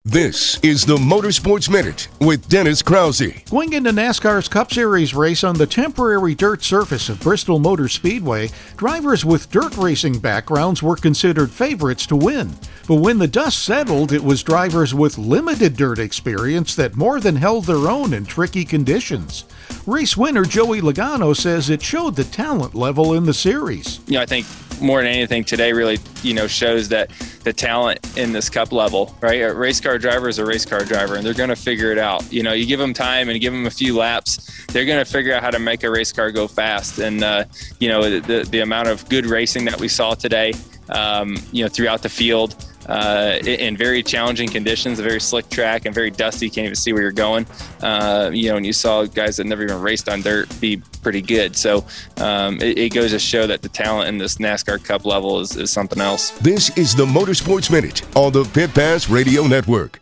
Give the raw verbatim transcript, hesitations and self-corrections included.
This is the Motorsports Minute with Dennis Krause. Going into NASCAR's Cup Series race on the temporary dirt surface of Bristol Motor Speedway, drivers with dirt racing backgrounds were considered favorites to win. But when the dust settled, it was drivers with limited dirt experience that more than held their own in tricky conditions. Race winner Joey Logano says it showed the talent level in the series. You know, I think more than anything today really, you know, shows that the talent in this Cup level, right? A race car driver is a race car driver, and they're going to figure it out. You know, you give them time and give them a few laps, they're going to figure out how to make a race car go fast. And, uh, you know, the, the amount of good racing that we saw today, um, you know, throughout the field, Uh, in very challenging conditions, a very slick track and very dusty, you can't even see where you're going. Uh, you know, and you saw guys that never even raced on dirt be pretty good. So um, it, it goes to show that the talent in this NASCAR Cup level is, is something else. This is the Motorsports Minute on the Pit Pass Radio Network.